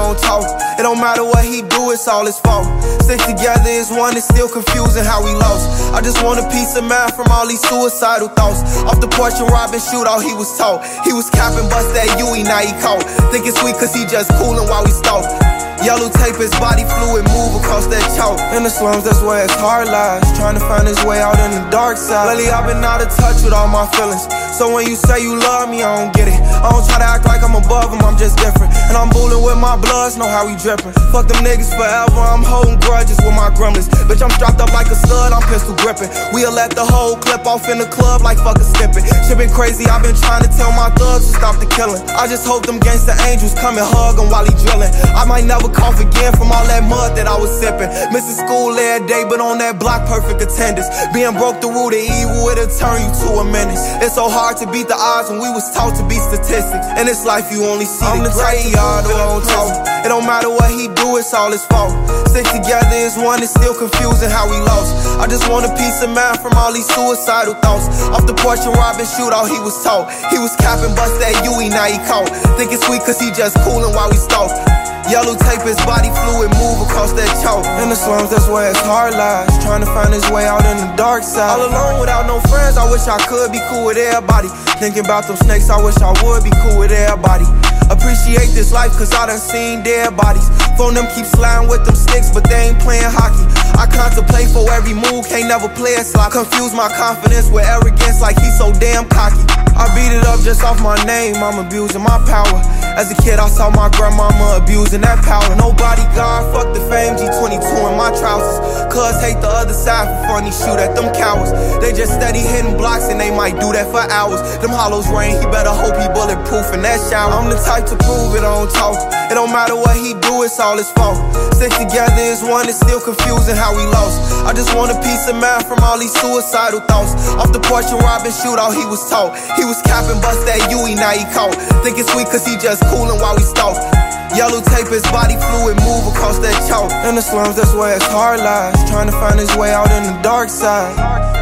don't talk. It don't matter what he do, it's all his fault. Stick together as one, it's still confusing how we lost. I just want a peace of mind from all these suicidal thoughts. Off the porch and robbing shootout, he was taught. He was capping, bust that UE, now he caught. Think it's sweet cause he just coolin' while we stalk. Yellow tape, his body fluid, move across that chalk. In the slums, that's where his heart lies. Trying to find his way out in the dark side. Lately, I've been out of touch with all my feelings. So when you say you love me, I don't get it. I don't try to act like I'm above him, I'm just different. And I'm bullin' with my bloods, know how we drippin'. Fuck them niggas forever, I'm holding grudges with my gremlins. Bitch, I'm strapped up like a stud, I'm pistol grippin'. We'll let the whole clip off in the club like fuck a snippet. Shit been crazy, I've been trying to tell my thugs to stop the killing. I just hope them gangsta angels come and hug him while he drillin'. I might never cough again from all that mud that I was sippin'. Missing school every day, but on that block, perfect attendance. Being broke the root of evil, it'll turn you to a menace. It's so hard to beat the odds when we was taught to be statistics. In this life, you only see the great, y'all don't talk. It don't matter what he do, it's all his fault. Stick together as one, it's still confusing how we lost. I just want a peace of mind from all these suicidal thoughts. Off the porch and robbing shootout, he was taught. He was capping, bust that UE, now he caught. Think it's sweet cause he just coolin' while we stalk. Yellow tape, his body fluid, move across that chalk. In the slums, that's where his heart lies. Trying to find his way out in the dark side. All alone without no friends, I wish I could be cool with everybody. Thinking about them snakes, I wish I would be cool with everybody. Appreciate this life cause I done seen dead bodies. Phone them keep sliding with them sticks, but they ain't playing hockey. I contemplate for every move, can't never play it slot. Confuse my confidence with arrogance like he's so damn cocky. I beat it up just off my name, I'm abusing my power. As a kid I saw my grandmama abusing that power. Nobody God, fuck the fame, G22 in my trousers. Cuz hate the other side for funny, shoot at them cowards. They just steady hitting blocks and they might do that for hours. Them hollows rain, he better hope he bulletproof in that shower. I'm the type to prove it, I don't talk. It don't matter what he do, it's all his fault. Stick together as one, it's still confusing how we lost. I just want a peace of mind from all these suicidal thoughts. Off the porch and robbing shootout, he was taught. He was capping, bust that UE, now he caught. Think it's sweet cause he just coolin' while we stalk. Yellow tape, his body fluid, move across that chalk. In the slums, that's where his heart lies. Trying to find his way out in the dark side.